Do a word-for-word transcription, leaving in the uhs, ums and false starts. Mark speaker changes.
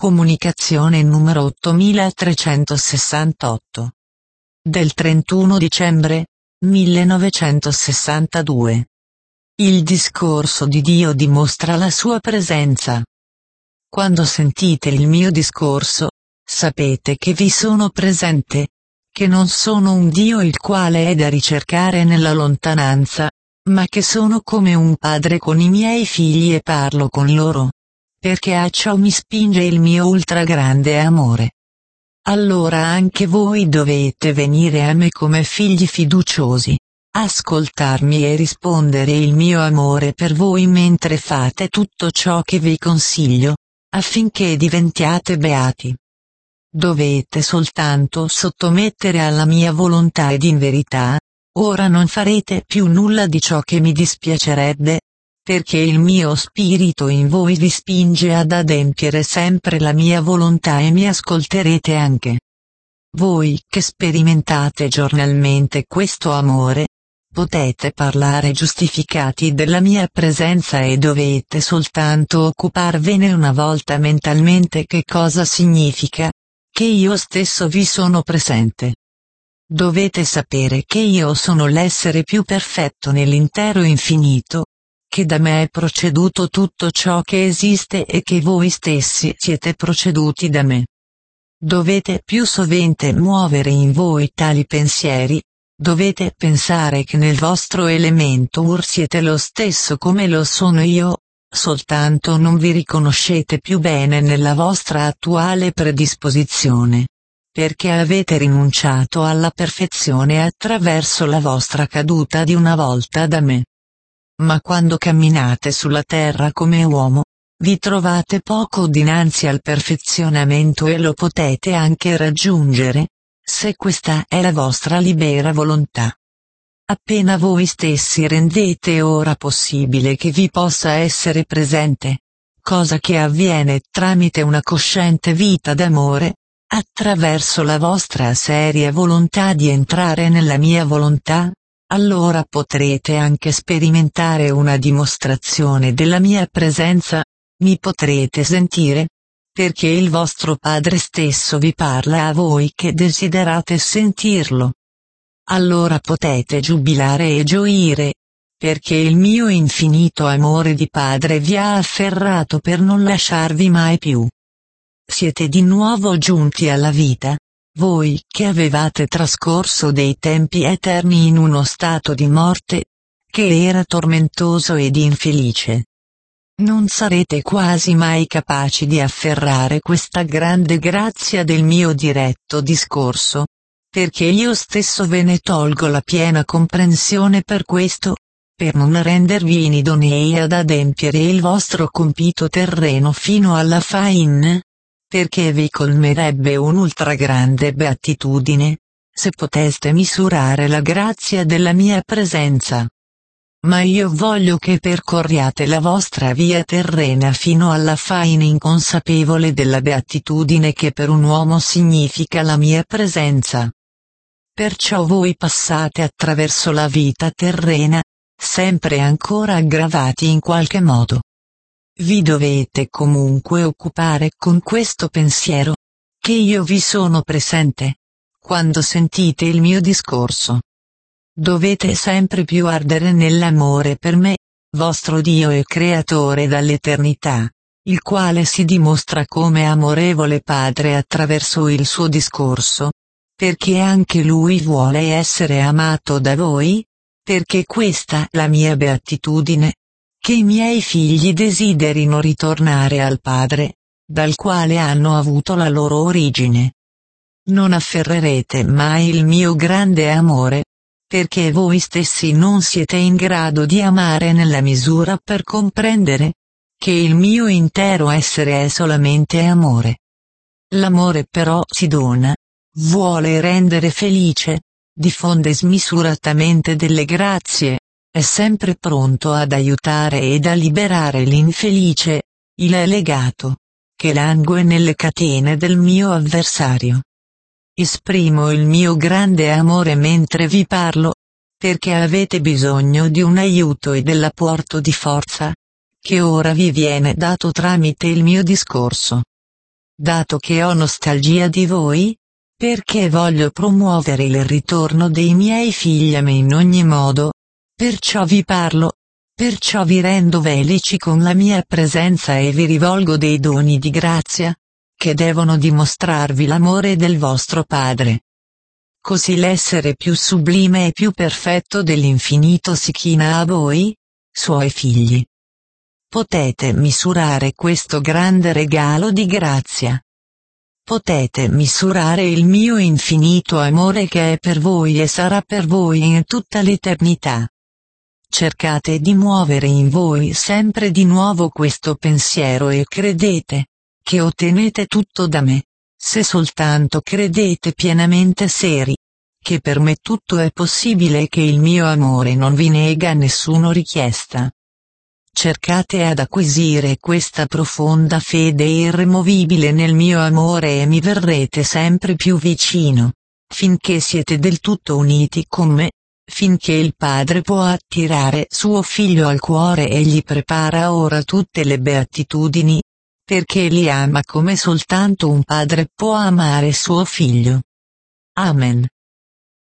Speaker 1: Comunicazione numero ottomilatrecentosessantotto. Del trentuno dicembre millenovecentosessantadue. Il discorso di Dio dimostra la sua presenza. Quando sentite il mio discorso, sapete che vi sono presente, che non sono un Dio il quale è da ricercare nella lontananza, ma che sono come un padre con i miei figli e parlo con loro. Perché a ciò mi spinge il mio ultragrande amore. Allora anche voi dovete venire a me come figli fiduciosi, ascoltarmi e rispondere il mio amore per voi mentre fate tutto ciò che vi consiglio, affinché diventiate beati. Dovete soltanto sottomettere alla mia volontà ed in verità, ora non farete più nulla di ciò che mi dispiacerebbe, perché il mio spirito in voi vi spinge ad adempiere sempre la mia volontà e mi ascolterete anche. Voi che sperimentate giornalmente questo amore, potete parlare giustificati della mia presenza e dovete soltanto occuparvene una volta mentalmente che cosa significa, che io stesso vi sono presente. Dovete sapere che io sono l'essere più perfetto nell'intero infinito, che da me è proceduto tutto ciò che esiste e che voi stessi siete proceduti da me. Dovete più sovente muovere in voi tali pensieri, dovete pensare che nel vostro elemento ur siete lo stesso come lo sono io, soltanto non vi riconoscete più bene nella vostra attuale predisposizione, perché avete rinunciato alla perfezione attraverso la vostra caduta di una volta da me. Ma quando camminate sulla terra come uomo, vi trovate poco dinanzi al perfezionamento e lo potete anche raggiungere, se questa è la vostra libera volontà. Appena voi stessi rendete ora possibile che vi possa essere presente, cosa che avviene tramite una cosciente vita d'amore, attraverso la vostra seria volontà di entrare nella mia volontà, allora potrete anche sperimentare una dimostrazione della mia presenza, mi potrete sentire, perché il vostro Padre stesso vi parla a voi che desiderate sentirlo. Allora potete giubilare e gioire, perché il mio infinito amore di Padre vi ha afferrato per non lasciarvi mai più. Siete di nuovo giunti alla vita. Voi che avevate trascorso dei tempi eterni in uno stato di morte, che era tormentoso ed infelice. Non sarete quasi mai capaci di afferrare questa grande grazia del mio diretto discorso, perché io stesso ve ne tolgo la piena comprensione per questo, per non rendervi inidonei ad adempiere il vostro compito terreno fino alla fine. Perché vi colmerebbe un'ultra grande beatitudine, se poteste misurare la grazia della mia presenza. Ma io voglio che percorriate la vostra via terrena fino alla fine inconsapevole della beatitudine che per un uomo significa la mia presenza. Perciò voi passate attraverso la vita terrena, sempre ancora aggravati in qualche modo. Vi dovete comunque occupare con questo pensiero, che io vi sono presente, quando sentite il mio discorso. Dovete sempre più ardere nell'amore per me, vostro Dio e Creatore dall'eternità, il quale si dimostra come amorevole Padre attraverso il suo discorso, perché anche Lui vuole essere amato da voi, perché questa è la mia beatitudine, che i miei figli desiderino ritornare al Padre, dal quale hanno avuto la loro origine. Non afferrerete mai il mio grande amore, perché voi stessi non siete in grado di amare nella misura per comprendere, che il mio intero essere è solamente amore. L'amore però si dona, vuole rendere felice, diffonde smisuratamente delle grazie, è sempre pronto ad aiutare ed a liberare l'infelice, il legato, che langue nelle catene del mio avversario. Esprimo il mio grande amore mentre vi parlo, perché avete bisogno di un aiuto e dell'apporto di forza, che ora vi viene dato tramite il mio discorso. dato che ho nostalgia di voi, perché voglio promuovere il ritorno dei miei figli a me in ogni modo, perciò vi parlo, perciò vi rendo felici con la mia presenza e vi rivolgo dei doni di grazia, che devono dimostrarvi l'amore del vostro Padre. Così l'essere più sublime e più perfetto dell'infinito si china a voi, suoi figli. Potete misurare questo grande regalo di grazia. Potete misurare il mio infinito amore che è per voi e sarà per voi in tutta l'eternità. Cercate di muovere in voi sempre di nuovo questo pensiero e credete che ottenete tutto da me, se soltanto credete pienamente seri, che per me tutto è possibile e che il mio amore non vi nega nessuna richiesta. Cercate ad acquisire questa profonda fede irremovibile nel mio amore e mi verrete sempre più vicino, finché siete del tutto uniti con me, finché il Padre può attirare suo Figlio al cuore e gli prepara ora tutte le beatitudini, perché li ama come soltanto un padre può amare suo figlio. Amen.